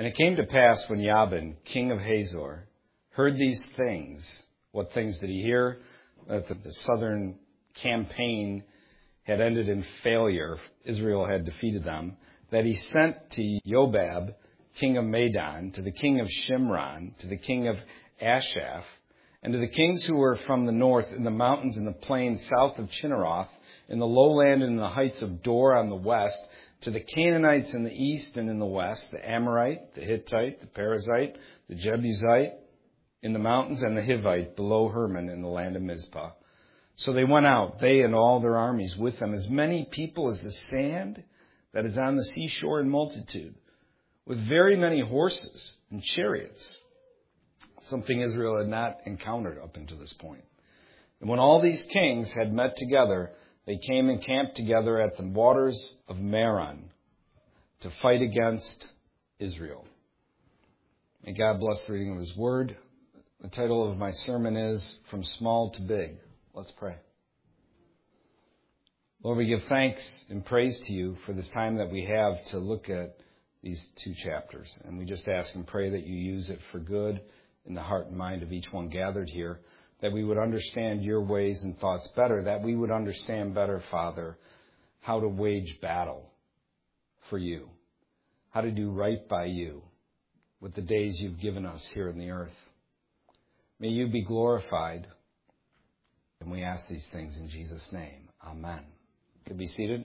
And it came to pass when Jabin, king of Hazor, heard these things. What things did he hear? That the southern campaign had ended in failure. Israel had defeated them. That he sent to Jobab, king of Madon, to the king of Shimron, to the king of Ashaph, and to the kings who were from the north in the mountains and the plains south of Chinneroth, in the lowland and in the heights of Dor on the west, to the Canaanites in the east and in the west, the Amorite, the Hittite, the Perizzite, the Jebusite in the mountains, and the Hivite below Hermon in the land of Mizpah. So they went out, they and all their armies with them, as many people as the sand that is on the seashore in multitude, with very many horses and chariots, something Israel had not encountered up until this point. And when all these kings had met together, they came and camped together at the waters of Meron to fight against Israel. May God bless the reading of His Word. The title of my sermon is From Small to Big. Let's pray. Lord, we give thanks and praise to You for this time that we have to look at these two chapters. And we just ask and pray that You use it for good in the heart and mind of each one gathered here, that we would understand Your ways and thoughts better, that we would understand better, Father, how to wage battle for You, how to do right by You with the days You've given us here in the earth. May You be glorified, and we ask these things in Jesus' name. Amen. You can be seated.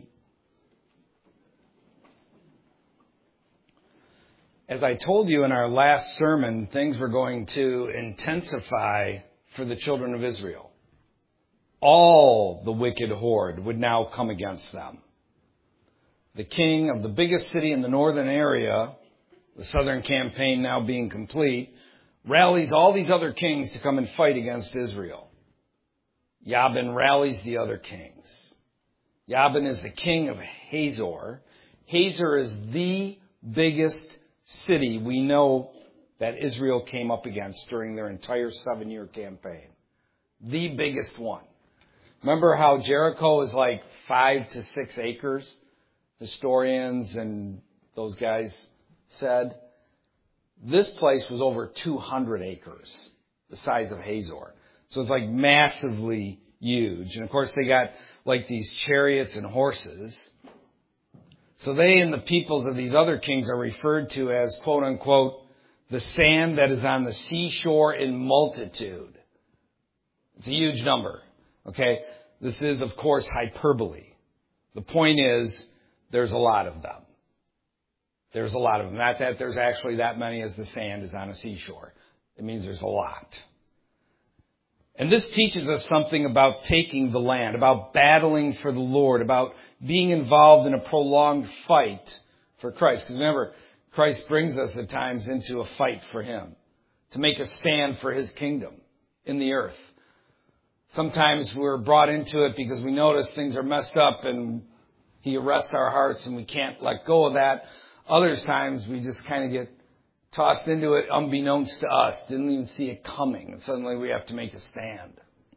As I told you in our last sermon, things were going to intensify for the children of Israel. All the wicked horde would now come against them. The king of the biggest city in the northern area, the southern campaign now being complete, rallies all these other kings to come and fight against Israel. Jabin rallies the other kings. Jabin is the king of Hazor. Hazor is the biggest city we know that Israel came up against during their entire 7-year campaign. The biggest one. Remember how Jericho is like 5 to 6 acres? Historians and those guys said. This place was over 200 acres, the size of Hazor. So it's like massively huge. And of course they got like these chariots and horses. So they and the peoples of these other kings are referred to as, quote unquote, the sand that is on the seashore in multitude. It's a huge number. Okay? This is, of course, hyperbole. The point is, there's a lot of them. There's a lot of them. Not that there's actually that many as the sand is on a seashore. It means there's a lot. And this teaches us something about taking the land, about battling for the Lord, about being involved in a prolonged fight for Christ. Because remember, Christ brings us at times into a fight for Him, to make a stand for His kingdom in the earth. Sometimes we're brought into it because we notice things are messed up and He arrests our hearts and we can't let go of that. Other times we just kind of get tossed into it unbeknownst to us. Didn't even see it coming. And suddenly we have to make a stand.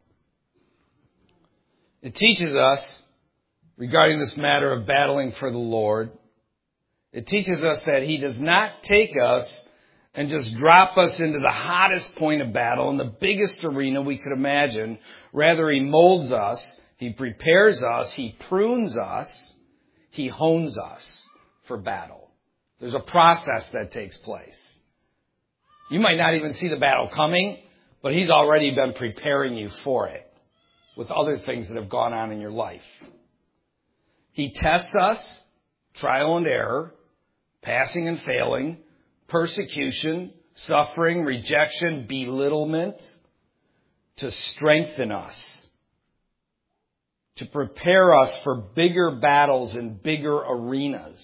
It teaches us, regarding this matter of battling for the Lord, it teaches us that He does not take us and just drop us into the hottest point of battle in the biggest arena we could imagine. Rather, He molds us, He prepares us, He prunes us, He hones us for battle. There's a process that takes place. You might not even see the battle coming, but He's already been preparing you for it with other things that have gone on in your life. He tests us, trial and error, passing and failing, persecution, suffering, rejection, belittlement, to strengthen us, to prepare us for bigger battles in bigger arenas.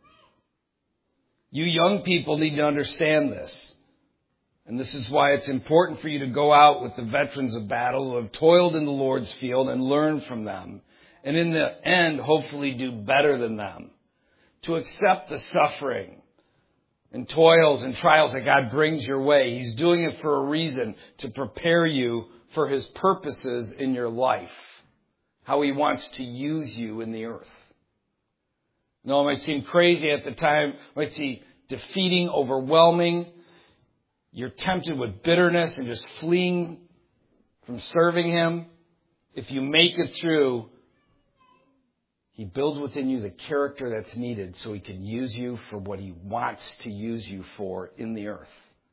You young people need to understand this. And this is why it's important for you to go out with the veterans of battle who have toiled in the Lord's field and learn from them. And in the end, hopefully do better than them. To accept the suffering and toils and trials that God brings your way. He's doing it for a reason, to prepare you for His purposes in your life. How He wants to use you in the earth. No, it might seem crazy at the time. It might seem defeating, overwhelming. You're tempted with bitterness and just fleeing from serving Him. If you make it through, He builds within you the character that's needed so He can use you for what He wants to use you for in the earth.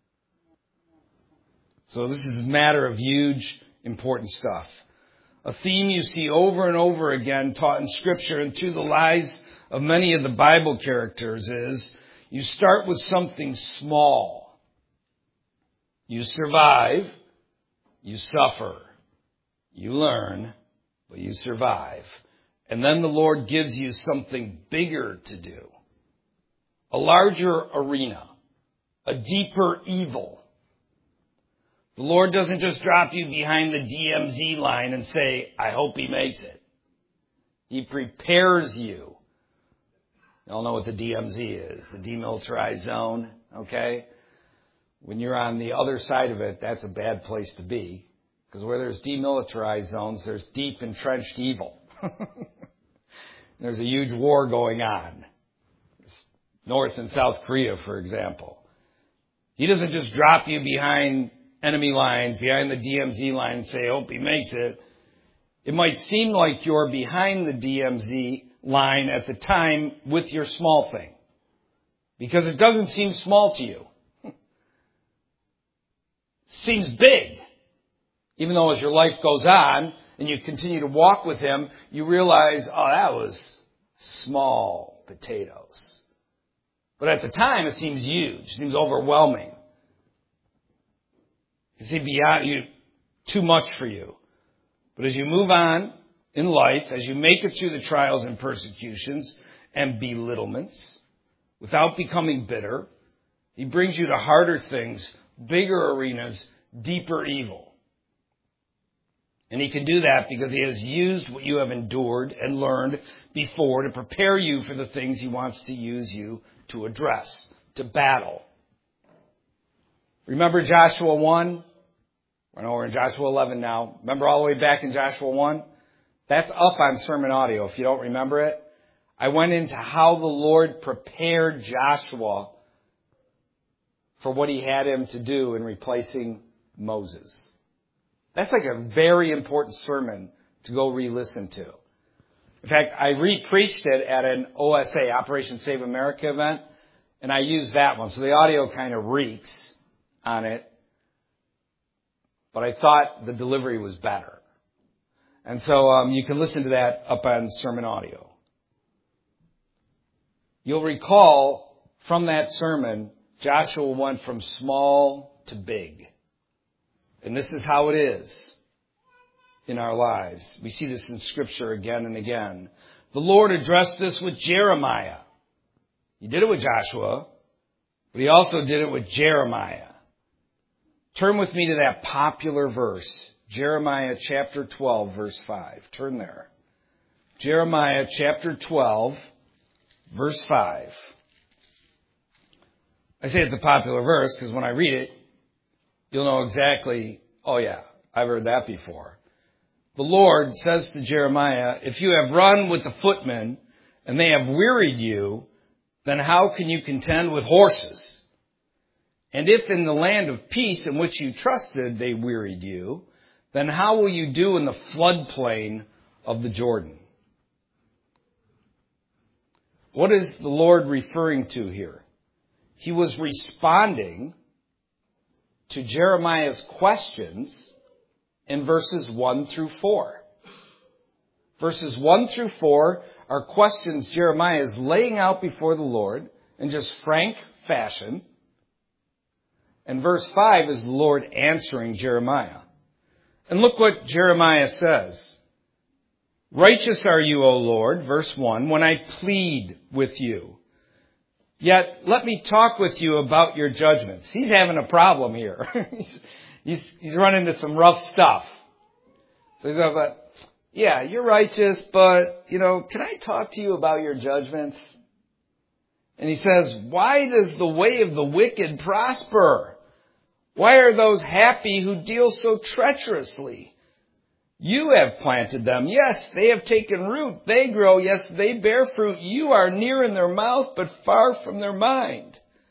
So this is a matter of huge, important stuff. A theme you see over and over again taught in Scripture and through the lives of many of the Bible characters is you start with something small. You survive, you suffer, you learn, but you survive. And then the Lord gives you something bigger to do. A larger arena, a deeper evil. The Lord doesn't just drop you behind the DMZ line and say, I hope he makes it. He prepares you. You all know what the DMZ is, the demilitarized zone, okay? When you're on the other side of it, that's a bad place to be. Because where there's demilitarized zones, there's deep entrenched evil. There's a huge war going on. North and South Korea, for example. He doesn't just drop you behind enemy lines, behind the DMZ line and say, hope he makes it. It might seem like you're behind the DMZ line at the time with your small thing. Because it doesn't seem small to you. It seems big. Even though as your life goes on and you continue to walk with Him, you realize, oh, that was small potatoes. But at the time, it seems huge. It seems overwhelming. It seems beyond you, too much for you. But as you move on in life, as you make it through the trials and persecutions and belittlements, without becoming bitter, He brings you to harder things, bigger arenas, deeper evil. And He can do that because He has used what you have endured and learned before to prepare you for the things He wants to use you to address, to battle. Remember Joshua 1? I know we're in Joshua 11 now. Remember all the way back in Joshua 1? That's up on sermon audio if you don't remember it. I went into how the Lord prepared Joshua for what He had him to do in replacing Moses. That's like a very important sermon to go re-listen to. In fact, I re-preached it at an OSA, Operation Save America event, and I used that one. So the audio kind of reeks on it. But I thought the delivery was better. And so you can listen to that up on sermon audio. You'll recall from that sermon, Joshua went from small to big. And this is how it is in our lives. We see this in Scripture again and again. The Lord addressed this with Jeremiah. He did it with Joshua, but He also did it with Jeremiah. Turn with me to that popular verse, Jeremiah chapter 12, verse 5. Turn there. Jeremiah chapter 12, verse 5. I say it's a popular verse because when I read it, you'll know exactly, oh yeah, I've heard that before. The Lord says to Jeremiah, if you have run with the footmen and they have wearied you, then how can you contend with horses? And if in the land of peace in which you trusted they wearied you, then how will you do in the floodplain of the Jordan? What is the Lord referring to here? He was responding to Jeremiah's questions in verses 1 through 4. Verses 1 through 4 are questions Jeremiah is laying out before the Lord in just frank fashion. And verse 5 is the Lord answering Jeremiah. And look what Jeremiah says. Righteous are you, O Lord, verse 1, when I plead with you. Yet let me talk with you about your judgments. He's having a problem here. he's run into some rough stuff. So he's like, yeah, you're righteous, but, can I talk to you about your judgments? And he says, why does the way of the wicked prosper? Why are those happy who deal so treacherously? You have planted them. Yes, they have taken root. They grow. Yes, they bear fruit. You are near in their mouth, but far from their mind.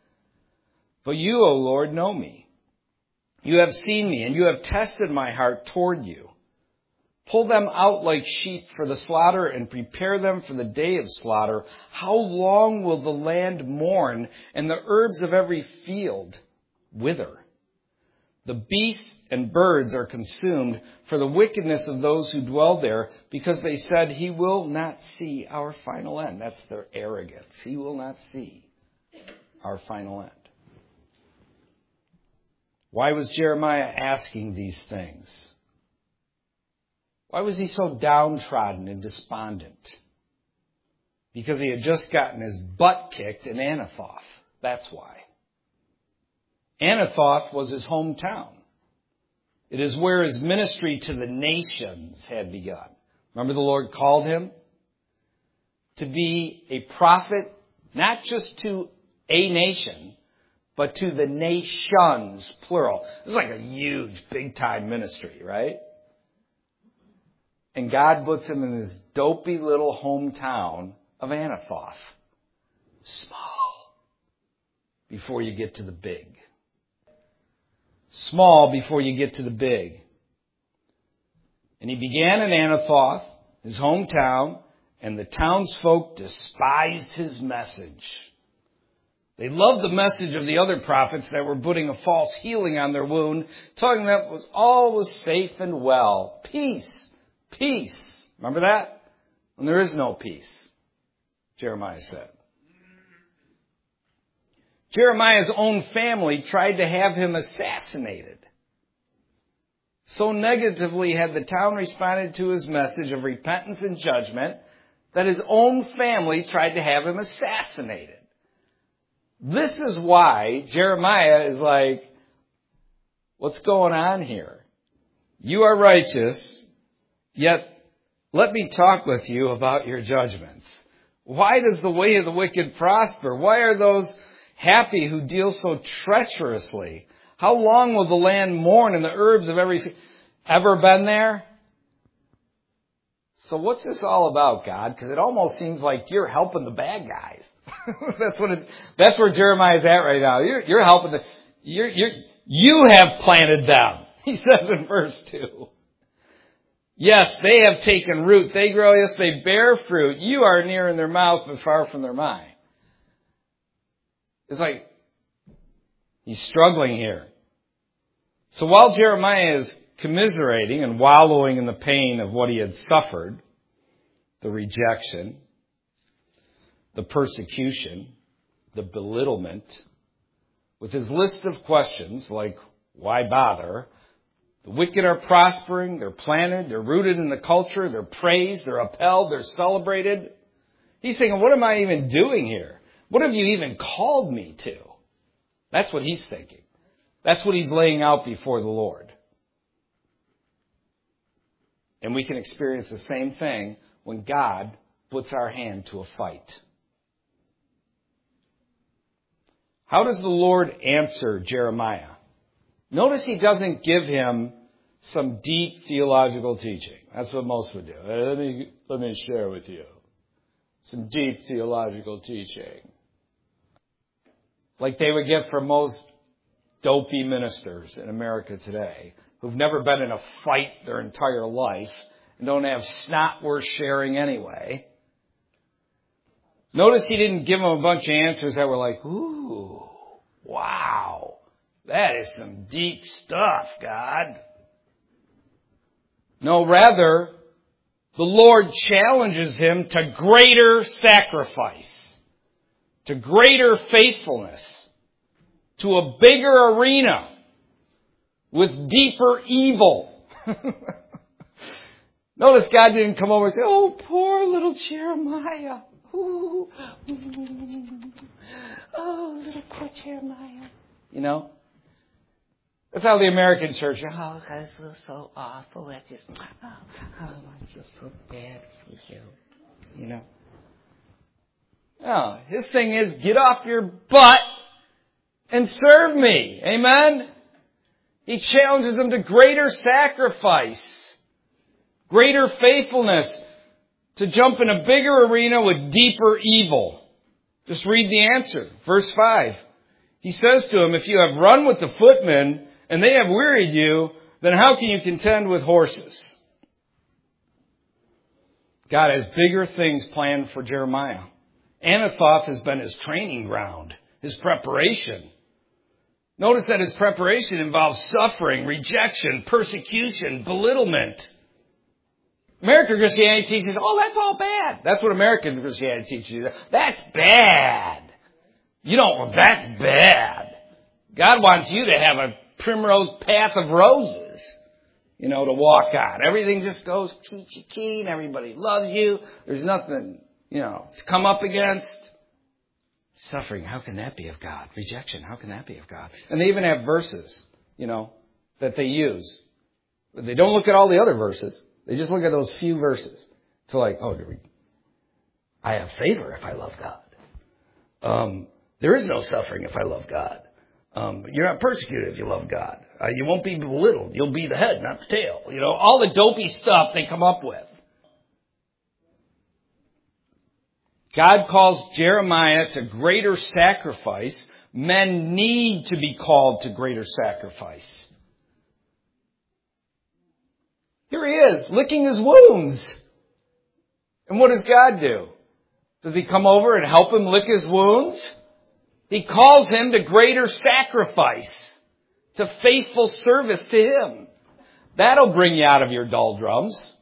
But you, O Lord, know me. You have seen me, and you have tested my heart toward you. Pull them out like sheep for the slaughter and prepare them for the day of slaughter. How long will the land mourn and the herbs of every field wither? The beasts and birds are consumed for the wickedness of those who dwell there, because they said, he will not see our final end. That's their arrogance. He will not see our final end. Why was Jeremiah asking these things? Why was he so downtrodden and despondent? Because he had just gotten his butt kicked in Anathoth. That's why. Anathoth was his hometown. It is where his ministry to the nations had begun. Remember, the Lord called him to be a prophet, not just to a nation, but to the nations, plural. This is like a huge, big-time ministry, right? And God puts him in this dopey little hometown of Anathoth. Small before you get to the big. Small before you get to the big. And he began in Anathoth, his hometown, and the townsfolk despised his message. They loved the message of the other prophets that were putting a false healing on their wound, telling them it was all was safe and well. Peace. Peace. Remember that? When there is no peace, Jeremiah said. Jeremiah's own family tried to have him assassinated. So negatively had the town responded to his message of repentance and judgment that his own family tried to have him assassinated. This is why Jeremiah is like, what's going on here? You are righteous, yet let me talk with you about your judgments. Why does the way of the wicked prosper? Why are those happy who deal so treacherously? How long will the land mourn and the herbs of every... Ever been there? So what's this all about, God? Because it almost seems like you're helping the bad guys. That's where Jeremiah's at right now. You're helping you have planted them. He says in verse 2. Yes, they have taken root. They grow. Yes, they bear fruit. You are near in their mouth but far from their mind. It's like he's struggling here. So while Jeremiah is commiserating and wallowing in the pain of what he had suffered, the rejection, the persecution, the belittlement, with his list of questions like, why bother? The wicked are prospering, they're planted, they're rooted in the culture, they're praised, they're upheld, they're celebrated. He's thinking, what am I even doing here? What have you even called me to? That's what he's thinking. That's what he's laying out before the Lord. And we can experience the same thing when God puts our hand to a fight. How does the Lord answer Jeremiah? Notice he doesn't give him some deep theological teaching. That's what most would do. Let me share with you some deep theological teaching. Like they would get from most dopey ministers in America today who've never been in a fight their entire life and don't have snot worth sharing anyway. Notice he didn't give them a bunch of answers that were like, ooh, wow, that is some deep stuff, God. No, rather, the Lord challenges him to greater sacrifice, to greater faithfulness, to a bigger arena with deeper evil. Notice God didn't come over and say, oh, poor little Jeremiah. Ooh, oh, little poor Jeremiah. You know? That's how the American church, oh, God, this is so awful. I feel so bad for you. You know? No, his thing is, get off your butt and serve me. Amen? He challenges them to greater sacrifice, greater faithfulness, to jump in a bigger arena with deeper evil. Just read the answer. Verse 5. He says to him, if you have run with the footmen and they have wearied you, then how can you contend with horses? God has bigger things planned for Jeremiah. Anathoth has been his training ground, his preparation. Notice that his preparation involves suffering, rejection, persecution, belittlement. American Christianity teaches, that's all bad. That's what American Christianity teaches you. That's bad. That's bad. God wants you to have a primrose path of roses, to walk on. Everything just goes peachy keen. Everybody loves you. There's nothing, to come up against. Suffering, how can that be of God? Rejection, how can that be of God? And they even have verses, that they use. But they don't look at all the other verses. They just look at those few verses. It's like, I have favor if I love God. There is no suffering if I love God. You're not persecuted if you love God. You won't be belittled. You'll be the head, not the tail. All the dopey stuff they come up with. God calls Jeremiah to greater sacrifice. Men need to be called to greater sacrifice. Here he is, licking his wounds. And what does God do? Does he come over and help him lick his wounds? He calls him to greater sacrifice, to faithful service to him. That'll bring you out of your doldrums.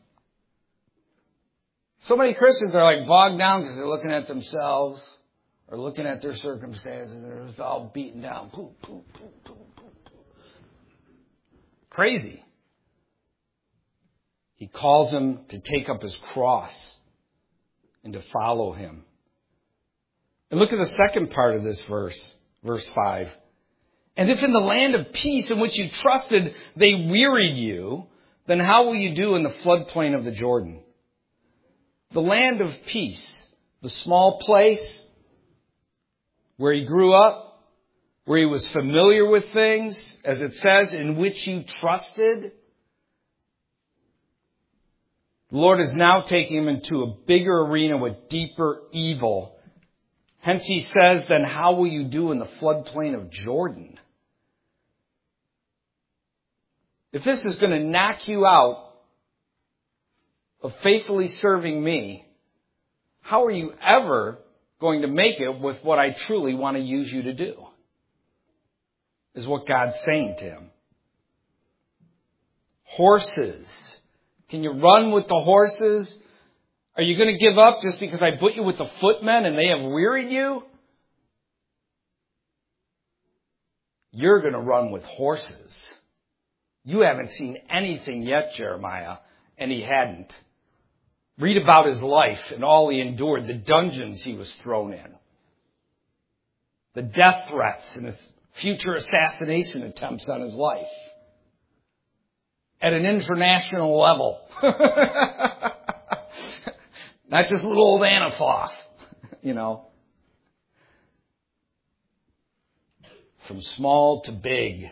So many Christians are bogged down because they're looking at themselves or looking at their circumstances and they're just all beaten down. Crazy. He calls him to take up his cross and to follow him. And look at the second part of this verse 5. And if in the land of peace in which you trusted they wearied you, then how will you do in the floodplain of the Jordan? The land of peace, the small place where he grew up, where he was familiar with things, as it says, in which you trusted. The Lord is now taking him into a bigger arena with deeper evil. Hence he says, then how will you do in the floodplain of Jordan? If this is going to knock you out of faithfully serving me, how are you ever going to make it with what I truly want to use you to do? Is what God's saying to him. Horses. Can you run with the horses? Are you going to give up just because I put you with the footmen and they have wearied you? You're going to run with horses. You haven't seen anything yet, Jeremiah, and he hadn't. Read about his life and all he endured, the dungeons he was thrown in, the death threats and his future assassination attempts on his life at an international level. Not just little old Anathoth, From small to big.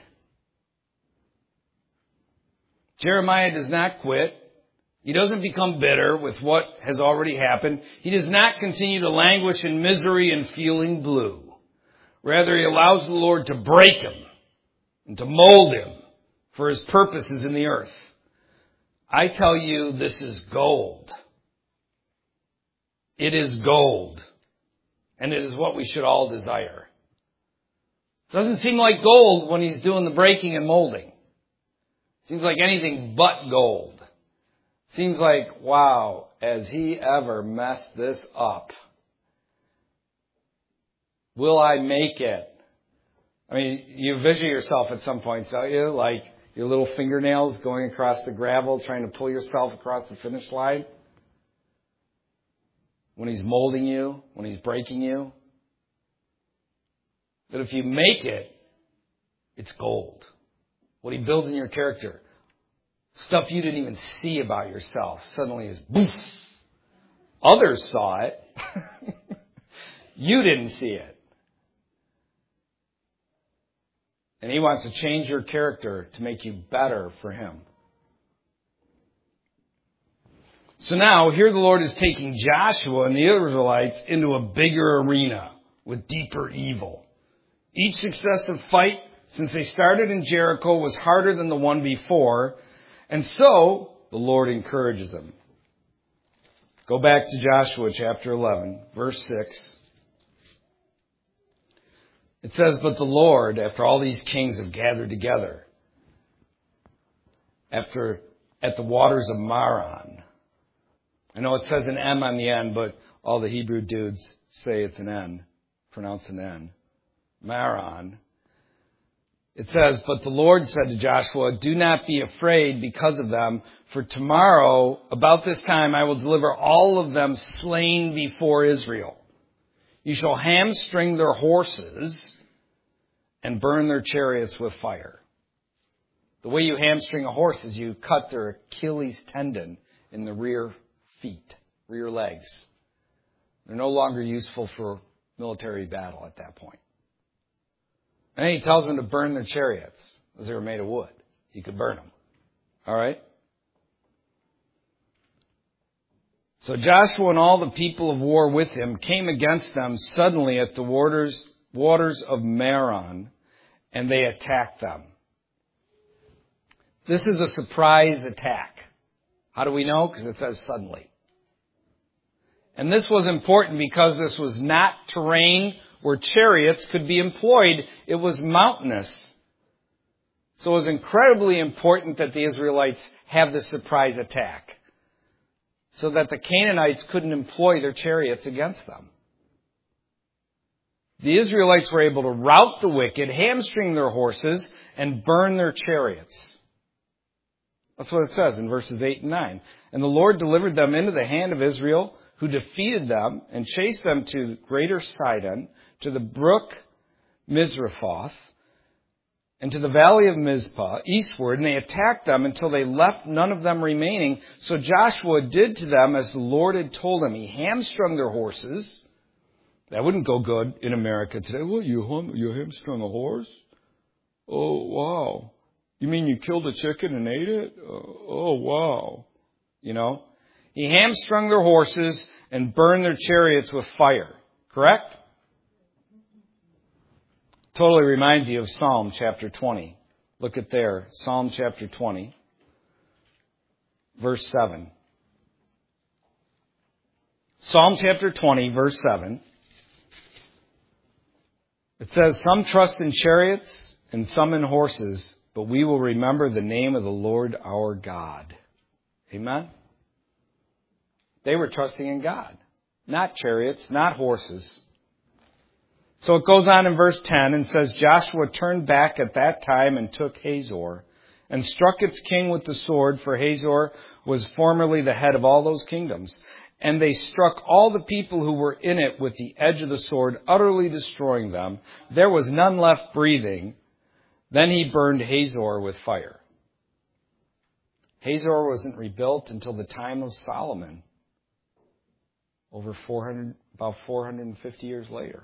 Jeremiah does not quit. He doesn't become bitter with what has already happened. He does not continue to languish in misery and feeling blue. Rather, he allows the Lord to break him and to mold him for his purposes in the earth. I tell you, this is gold. It is gold. And it is what we should all desire. It doesn't seem like gold when he's doing the breaking and molding. It seems like anything but gold. Seems like, wow, has he ever messed this up? Will I make it? I mean, you vision yourself at some point, don't you? Like your little fingernails going across the gravel, trying to pull yourself across the finish line. When he's molding you, when he's breaking you. But if you make it, it's gold. What he builds in your character. Stuff you didn't even see about yourself suddenly is boof. Others saw it. You didn't see it. And he wants to change your character to make you better for him. So now, here the Lord is taking Joshua and the Israelites into a bigger arena with deeper evil. Each successive fight since they started in Jericho was harder than the one before, and so the Lord encourages them. Go back to Joshua chapter 11, verse 6. It says, "But the Lord, after all these kings have gathered together, at the waters of Maron." I know it says an M on the end, but all the Hebrew dudes say it's an N, pronounce an N. Maron. It says, "But the Lord said to Joshua, do not be afraid because of them, for tomorrow, about this time, I will deliver all of them slain before Israel. You shall hamstring their horses and burn their chariots with fire." The way you hamstring a horse is you cut their Achilles tendon in the rear feet, rear legs. They're no longer useful for military battle at that point. And he tells them to burn their chariots, because they were made of wood. You could burn them. All right? So Joshua and all the people of war with him came against them suddenly at the waters of Meron, and they attacked them. This is a surprise attack. How do we know? Because it says suddenly. And this was important because this was not terrain where chariots could be employed. It was mountainous. So it was incredibly important that the Israelites have this surprise attack, so that the Canaanites couldn't employ their chariots against them. The Israelites were able to rout the wicked, hamstring their horses, and burn their chariots. That's what it says in verses 8 and 9. "And the Lord delivered them into the hand of Israel, who defeated them and chased them to greater Sidon, to the brook Mizraphoth, and to the valley of Mizpah, eastward, and they attacked them until they left none of them remaining. So Joshua did to them as the Lord had told him. He hamstrung their horses." That wouldn't go good in America today. "What, you hamstrung a horse? Oh, wow. You mean you killed a chicken and ate it? Oh, wow." You know? He hamstrung their horses and burned their chariots with fire. Correct? Totally reminds you of Psalm chapter 20. Look at there. Psalm chapter 20, verse 7. Psalm chapter 20, verse 7. It says, "Some trust in chariots and some in horses, but we will remember the name of the Lord our God." Amen? They were trusting in God, not chariots, not horses. So it goes on in verse 10 and says, "Joshua turned back at that time and took Hazor and struck its king with the sword, for Hazor was formerly the head of all those kingdoms. And they struck all the people who were in it with the edge of the sword, utterly destroying them. There was none left breathing. Then he burned Hazor with fire." Hazor wasn't rebuilt until the time of Solomon, about 450 years later.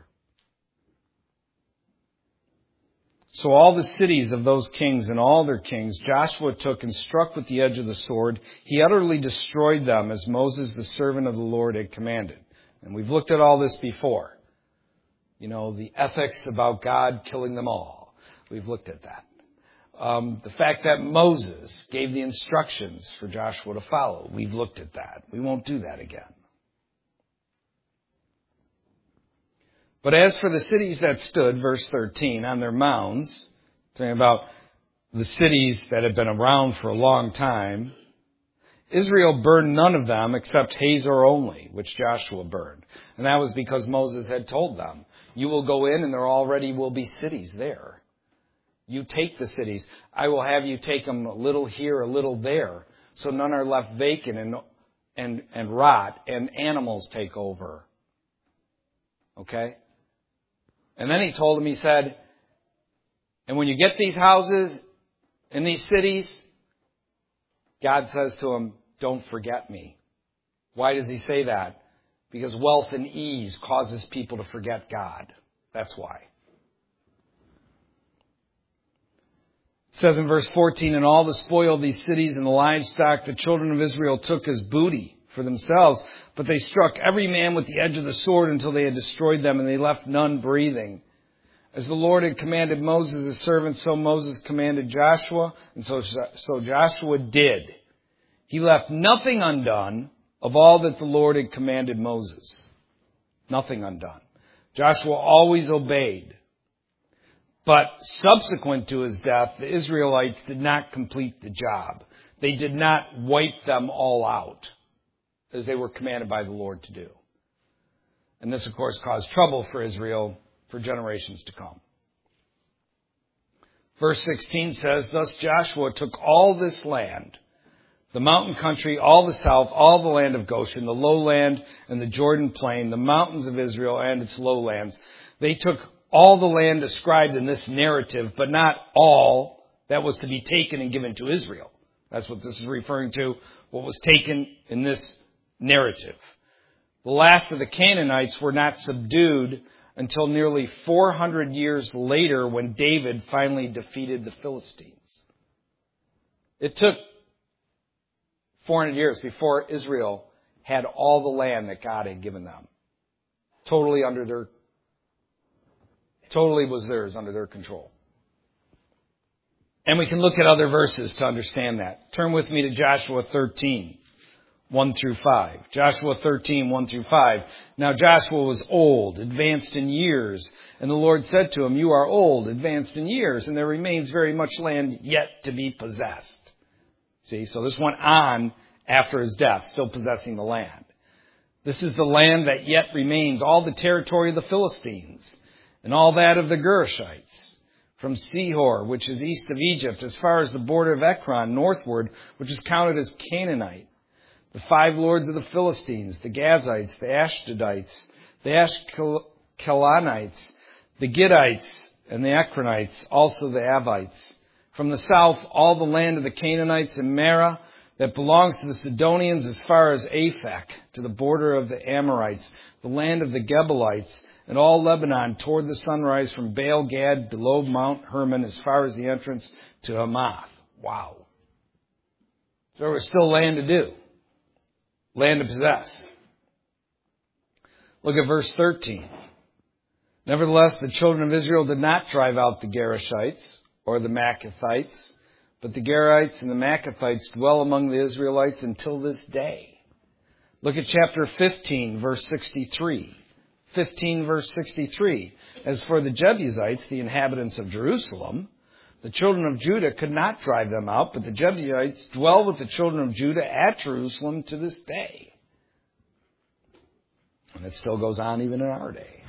So all the cities of those kings and all their kings Joshua took and struck with the edge of the sword. He utterly destroyed them as Moses, the servant of the Lord, had commanded. And we've looked at all this before. You know, the ethics about God killing them all. We've looked at that. The fact that Moses gave the instructions for Joshua to follow. We've looked at that. We won't do that again. "But as for the cities that stood," verse 13, "on their mounds," talking about the cities that had been around for a long time, "Israel burned none of them except Hazor only, which Joshua burned." And that was because Moses had told them, "You will go in and there already will be cities there. You take the cities. I will have you take them a little here, a little there, so none are left vacant and rot and animals take over." Okay? And then he told him, he said, "And when you get these houses in these cities," God says to him, "don't forget me." Why does he say that? Because wealth and ease causes people to forget God. That's why. It says in verse 14, "And all the spoil of these cities and the livestock the children of Israel took as booty for themselves, but they struck every man with the edge of the sword until they had destroyed them, and they left none breathing. As the Lord had commanded Moses his servant, so Moses commanded Joshua, and so Joshua did. He left nothing undone of all that the Lord had commanded Moses. Nothing undone. Joshua always obeyed. But subsequent to his death, the Israelites did not complete the job. They did not wipe them all out, as they were commanded by the Lord to do. And this, of course, caused trouble for Israel for generations to come. Verse 16 says, Thus Joshua took all this land, the mountain country, all the south, all the land of Goshen, the lowland and the Jordan plain, the mountains of Israel and its lowlands. They took all the land described in this narrative, but not all that was to be taken and given to Israel. That's what this is referring to, what was taken in this narrative. The last of the Canaanites were not subdued until nearly 400 years later when David finally defeated the Philistines. It took 400 years before Israel had all the land that God had given them. Totally was theirs, under their control. And we can look at other verses to understand that. Turn with me to Joshua 13. 1 through 5. Joshua 13, 1 through 5. Now Joshua was old, advanced in years, and the Lord said to him, You are old, advanced in years, and there remains very much land yet to be possessed. See, so this went on after his death, still possessing the land. This is the land that yet remains, all the territory of the Philistines, and all that of the Gershites, from Sihor, which is east of Egypt, as far as the border of Ekron, northward, which is counted as Canaanite. The 5 lords of the Philistines, the Gazites, the Ashdodites, the Ashkelonites, the Gittites, and the Ekronites, also the Avites. From the south, all the land of the Canaanites and Marah that belongs to the Sidonians as far as Aphek, to the border of the Amorites, the land of the Gebalites, and all Lebanon toward the sunrise from Baal Gad below Mount Hermon as far as the entrance to Hamath. Wow. So there was still land to do. Land to possess. Look at verse 13. Nevertheless, the children of Israel did not drive out the Gerishites or the Maccathites, but the Gerites and the Maccathites dwell among the Israelites until this day. Look at chapter 15, verse 63. 15, verse 63. As for the Jebusites, the inhabitants of Jerusalem, the children of Judah could not drive them out, but the Jebusites dwell with the children of Judah at Jerusalem to this day. And it still goes on even in our day.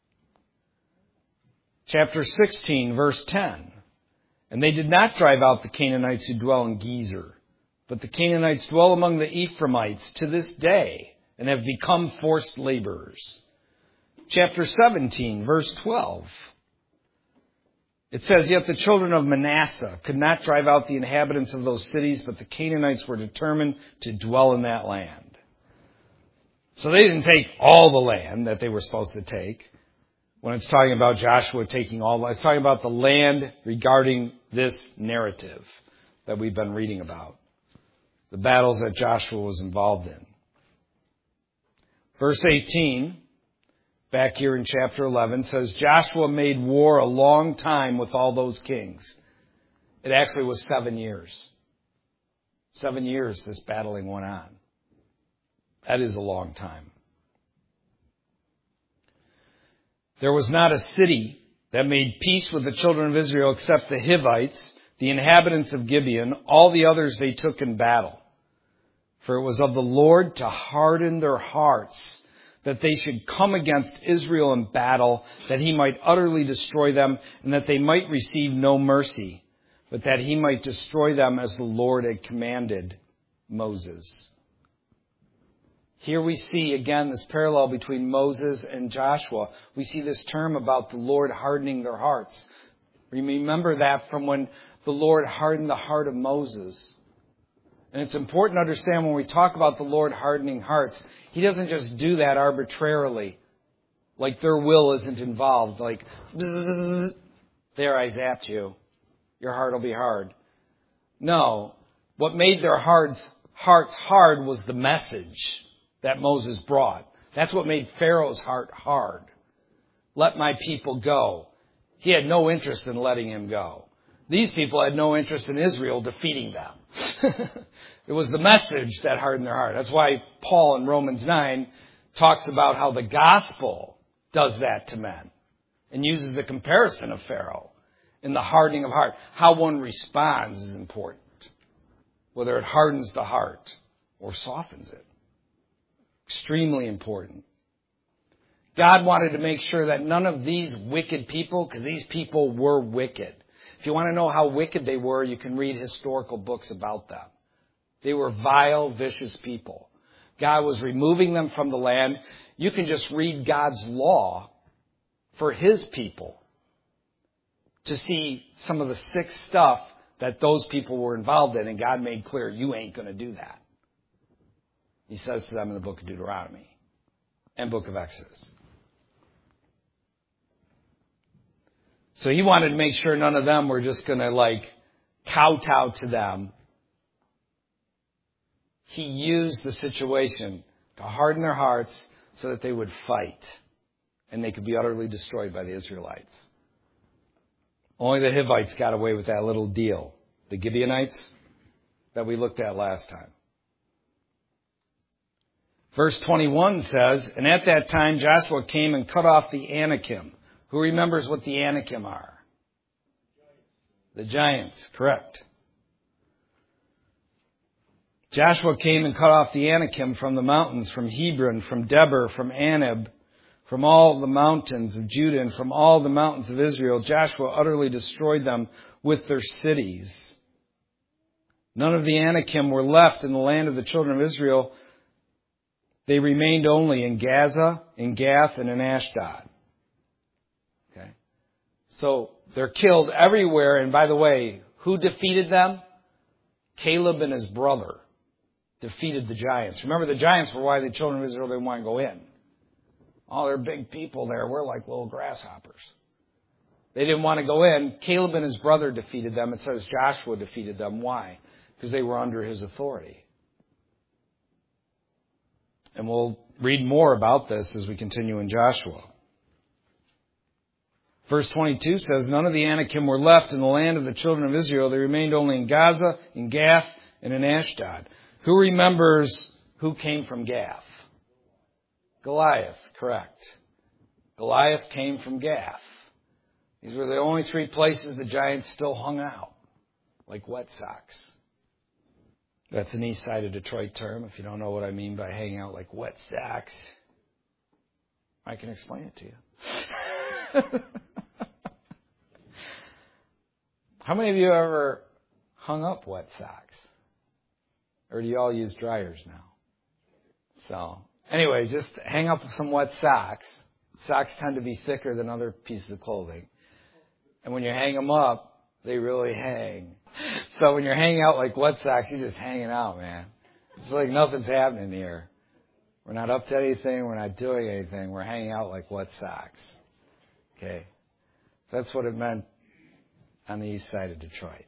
Chapter 16, verse 10. And they did not drive out the Canaanites who dwell in Gezer, but the Canaanites dwell among the Ephraimites to this day and have become forced laborers. Chapter 17, verse 12. It says, Yet the children of Manasseh could not drive out the inhabitants of those cities, but the Canaanites were determined to dwell in that land. So they didn't take all the land that they were supposed to take. When it's talking about Joshua taking all, it's talking about the land regarding this narrative that we've been reading about. The battles that Joshua was involved in. Verse 18, back here in chapter 11, says, Joshua made war a long time with all those kings. It actually was 7 years. 7 years this battling went on. That is a long time. There was not a city that made peace with the children of Israel except the Hivites, the inhabitants of Gibeon. All the others they took in battle. For it was of the Lord to harden their hearts, that they should come against Israel in battle, that he might utterly destroy them, and that they might receive no mercy, but that he might destroy them as the Lord had commanded Moses. Here we see again this parallel between Moses and Joshua. We see this term about the Lord hardening their hearts. Remember that from when the Lord hardened the heart of Moses. And it's important to understand when we talk about the Lord hardening hearts, he doesn't just do that arbitrarily, like their will isn't involved, like, there I zapped you, your heart will be hard. No, what made their hearts hard was the message that Moses brought. That's what made Pharaoh's heart hard. Let my people go. He had no interest in letting him go. These people had no interest in Israel defeating them. It was the message that hardened their heart. That's why Paul in Romans 9 talks about how the gospel does that to men and uses the comparison of Pharaoh in the hardening of heart. How one responds is important, whether it hardens the heart or softens it. Extremely important. God wanted to make sure that none of these wicked people, because these people were wicked. If you want to know how wicked they were, you can read historical books about them. They were vile, vicious people. God was removing them from the land. You can just read God's law for His people to see some of the sick stuff that those people were involved in, and God made clear, you ain't going to do that. He says to them in the book of Deuteronomy and book of Exodus. So He wanted to make sure none of them were just going to kowtow to them. He used the situation to harden their hearts so that they would fight and they could be utterly destroyed by the Israelites. Only the Hivites got away with that little deal. The Gibeonites that we looked at last time. Verse 21 says, and at that time Joshua came and cut off the Anakim. Who remembers what the Anakim are? The giants, correct. Joshua came and cut off the Anakim from the mountains, from Hebron, from Debir, from Anab, from all the mountains of Judah, and from all the mountains of Israel. Joshua utterly destroyed them with their cities. None of the Anakim were left in the land of the children of Israel. They remained only in Gaza, in Gath, and in Ashdod. Okay. So they're killed everywhere. And by the way, who defeated them? Caleb and his brother defeated the giants. Remember, the giants were why the children of Israel didn't want to go in. Oh, they're big people there. We're like little grasshoppers. They didn't want to go in. Caleb and his brother defeated them. It says Joshua defeated them. Why? Because they were under his authority. And we'll read more about this as we continue in Joshua. Verse 22 says, none of the Anakim were left in the land of the children of Israel. They remained only in Gaza, in Gath, and in Ashdod. Who remembers who came from Gath? Goliath, correct. Goliath came from Gath. These were the only three places the giants still hung out, like wet socks. That's an east side of Detroit term, if you don't know what I mean by hanging out like wet socks. I can explain it to you. How many of you ever hung up wet socks? Or do you all use dryers now? So, anyway, just hang up some wet socks. Socks tend to be thicker than other pieces of clothing. And when you hang them up, they really hang. So when you're hanging out like wet socks, you're just hanging out, man. It's like nothing's happening here. We're not up to anything. We're not doing anything. We're hanging out like wet socks. Okay? That's what it meant on the east side of Detroit.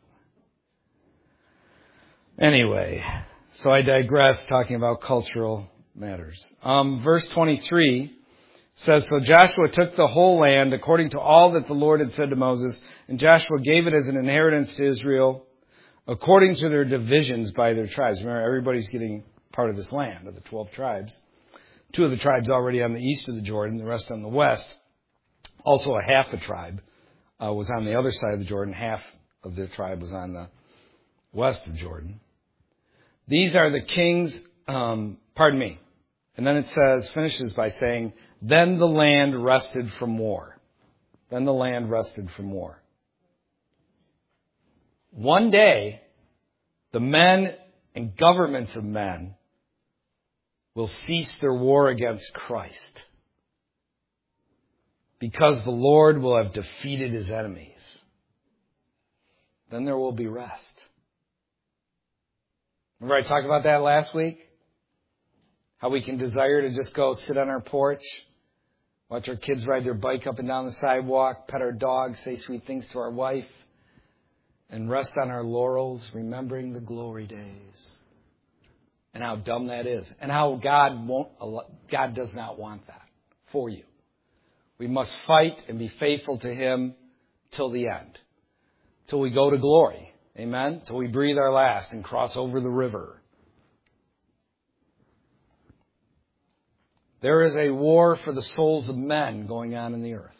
Anyway, so I digress talking about cultural matters. Verse 23 says, so Joshua took the whole land according to all that the Lord had said to Moses, and Joshua gave it as an inheritance to Israel according to their divisions by their tribes. Remember, everybody's getting part of this land of the 12 tribes. 2 of the tribes already on the east of the Jordan, the rest on the west. Also a half the tribe was on the other side of the Jordan. Half of the tribe was on the west of Jordan. These are the kings, And then it says, finishes by saying, then the land rested from war. Then the land rested from war. One day, the men and governments of men will cease their war against Christ, because the Lord will have defeated his enemies. Then there will be rest. Remember I talked about that last week? How we can desire to just go sit on our porch, watch our kids ride their bike up and down the sidewalk, pet our dog, say sweet things to our wife, and rest on our laurels, remembering the glory days. And how dumb that is. And how God does not want that for you. We must fight and be faithful to him till the end. Till we go to glory. Amen? Till we breathe our last and cross over the river. There is a war for the souls of men going on in the earth.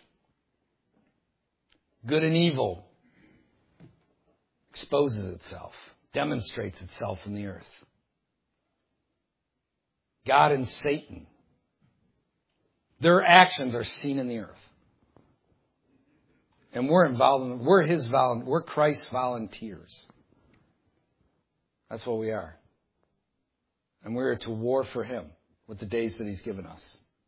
Good and evil exposes itself, demonstrates itself in the earth. God and Satan, their actions are seen in the earth. And we're involved in, we're Christ's volunteers. That's what we are. And we're to war for Him with the days that He's given us.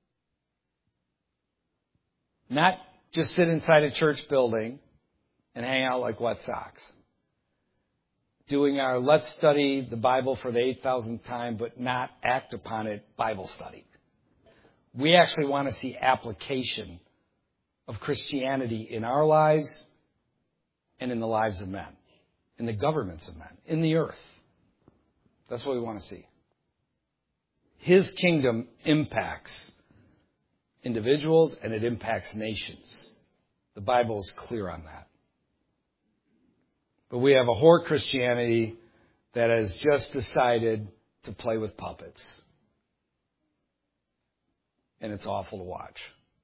Not just sit inside a church building and hang out like wet socks. Doing our let's study the Bible for the 8,000th time, but not act upon it Bible study. We actually want to see application of Christianity in our lives and in the lives of men, in the governments of men, in the earth. That's what we want to see. His kingdom impacts individuals and it impacts nations. The Bible is clear on that. But we have a whore Christianity that has just decided to play with puppets. And it's awful to watch.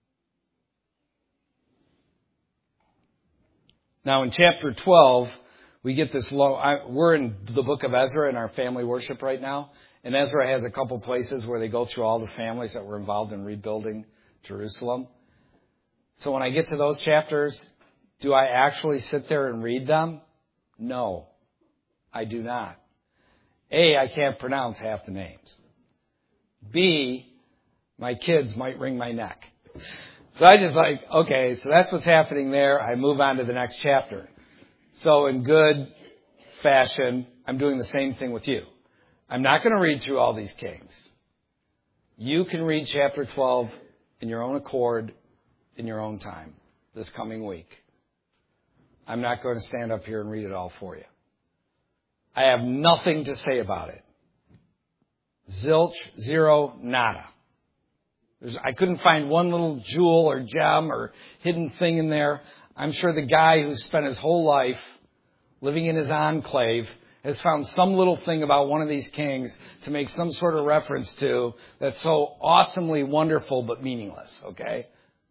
Now in chapter 12, we get this we're in the book of Ezra in our family worship right now. And Ezra has a couple places where they go through all the families that were involved in rebuilding Jerusalem. So when I get to those chapters, do I actually sit there and read them? No, I do not. A, I can't pronounce half the names. B, my kids might wring my neck. So I just okay, so that's what's happening there. I move on to the next chapter. So in good fashion, I'm doing the same thing with you. I'm not going to read through all these kings. You can read chapter 12 in your own accord, in your own time, this coming week. I'm not going to stand up here and read it all for you. I have nothing to say about it. Zilch, zero, nada. I couldn't find one little jewel or gem or hidden thing in there. I'm sure the guy who spent his whole life living in his enclave has found some little thing about one of these kings to make some sort of reference to that's so awesomely wonderful but meaningless, okay?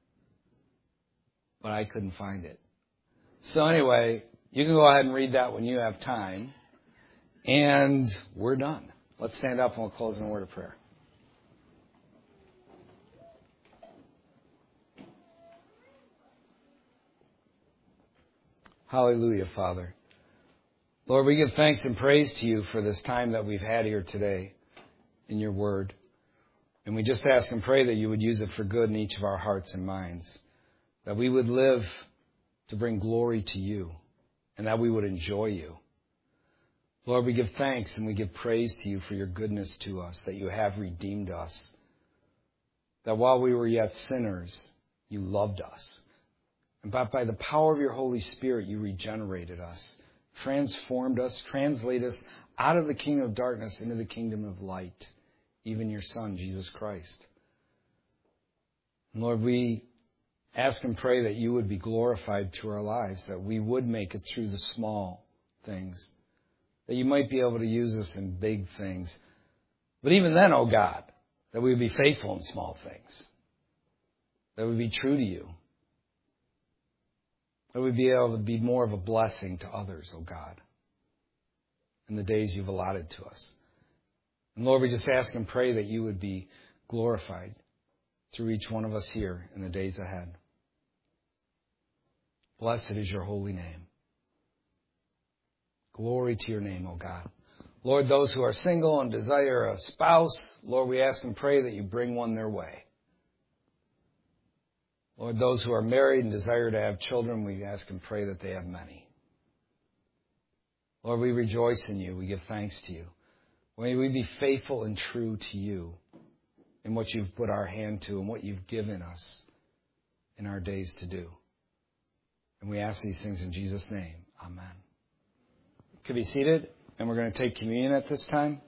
But I couldn't find it. So anyway, you can go ahead and read that when you have time. And we're done. Let's stand up and we'll close in a word of prayer. Hallelujah, Father. Lord, we give thanks and praise to you for this time that we've had here today in your word. And we just ask and pray that you would use it for good in each of our hearts and minds. That we would live to bring glory to you and that we would enjoy you. Lord, we give thanks and we give praise to you for your goodness to us, that you have redeemed us. That while we were yet sinners, you loved us. And by the power of your Holy Spirit, you regenerated us, transformed us, translated us out of the kingdom of darkness into the kingdom of light, even your Son, Jesus Christ. And Lord, we ask and pray that you would be glorified through our lives, that we would make it through the small things, that you might be able to use us in big things. But even then, oh God, that we would be faithful in small things, that we would be true to you, that we would be able to be more of a blessing to others, oh God, in the days you've allotted to us. And Lord, we just ask and pray that you would be glorified through each one of us here in the days ahead. Blessed is your holy name. Glory to your name, O God. Lord, those who are single and desire a spouse, Lord, we ask and pray that you bring one their way. Lord, those who are married and desire to have children, we ask and pray that they have many. Lord, we rejoice in you. We give thanks to you. May we be faithful and true to you in what you've put our hand to and what you've given us in our days to do. And we ask these things in Jesus' name. Amen. You can be seated, and we're going to take communion at this time.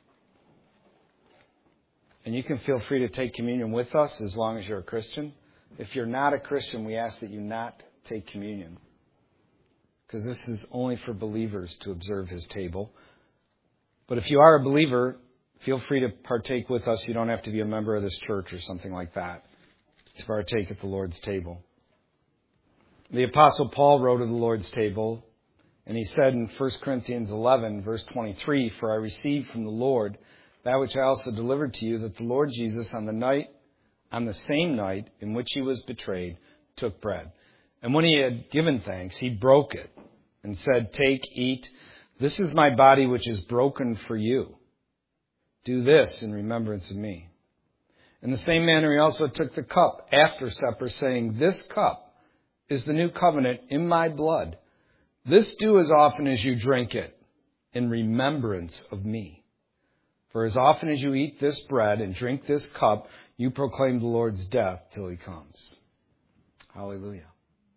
And you can feel free to take communion with us as long as you're a Christian. If you're not a Christian, we ask that you not take communion, because this is only for believers to observe his table. But if you are a believer, feel free to partake with us. You don't have to be a member of this church or something like that to partake at the Lord's table. The Apostle Paul wrote of the Lord's table, and he said in 1 Corinthians 11, verse 23, "For I received from the Lord that which I also delivered to you, that the Lord Jesus, on the same night in which he was betrayed, took bread. And when he had given thanks, he broke it and said, 'Take, eat. This is my body which is broken for you. Do this in remembrance of me.' In the same manner, he also took the cup after supper, saying, 'This cup is the new covenant in my blood. This do as often as you drink it in remembrance of me. For as often as you eat this bread and drink this cup, you proclaim the Lord's death till he comes.'" Hallelujah.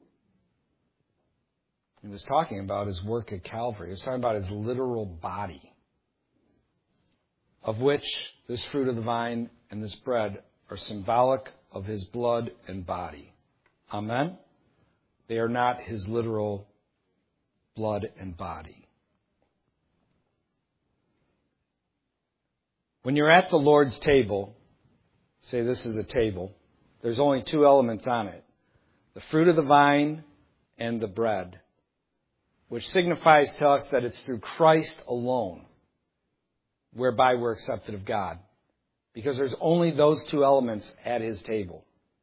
He was talking about his work at Calvary. He was talking about his literal body, of which this fruit of the vine and this bread are symbolic of his blood and body. Amen? They are not his literal blood and body. When you're at the Lord's table, say this is a table, there's only two elements on it: the fruit of the vine and the bread, which signifies to us that it's through Christ alone whereby we're accepted of God. Because there's only those two elements at his table.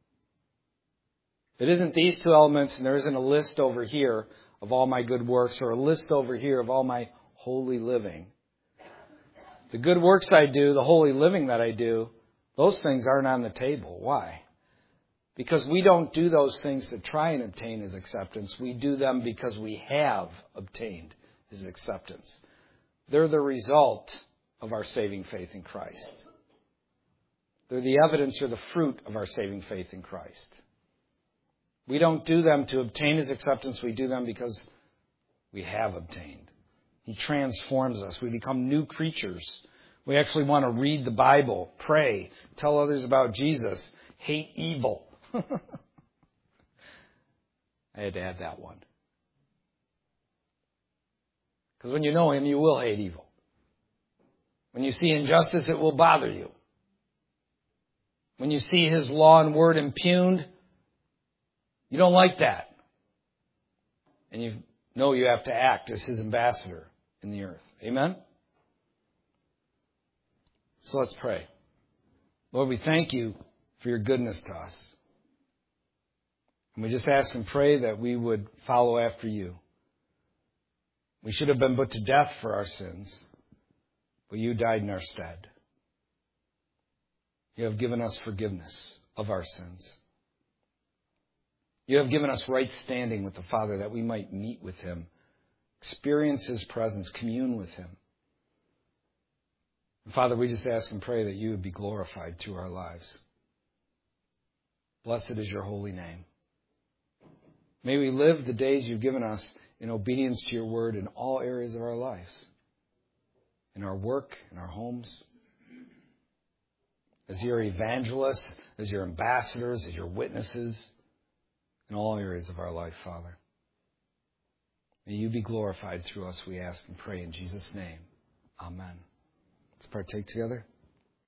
It isn't these two elements, and there isn't a list over here of all my good works or a list over here of all my holy living. The good works I do, the holy living that I do, those things aren't on the table. Why? Because we don't do those things to try and obtain his acceptance. We do them because we have obtained his acceptance. They're the result of our saving faith in Christ. They're the evidence or the fruit of our saving faith in Christ. We don't do them to obtain his acceptance. We do them because we have obtained. He transforms us. We become new creatures. We actually want to read the Bible, pray, tell others about Jesus, hate evil. I had to add that one. Because when you know him, you will hate evil. When you see injustice, it will bother you. When you see his law and word impugned, you don't like that. And you know you have to act as his ambassador in the earth. Amen? So let's pray. Lord, we thank you for your goodness to us. And we just ask and pray that we would follow after you. We should have been put to death for our sins, but you died in our stead. You have given us forgiveness of our sins. You have given us right standing with the Father that we might meet with him, experience his presence, commune with him. And Father, we just ask and pray that you would be glorified through our lives. Blessed is your holy name. May we live the days you've given us in obedience to your word in all areas of our lives, in our work, in our homes, as your evangelists, as your ambassadors, as your witnesses, in all areas of our life, Father. May you be glorified through us, we ask and pray in Jesus' name. Amen. Let's partake together.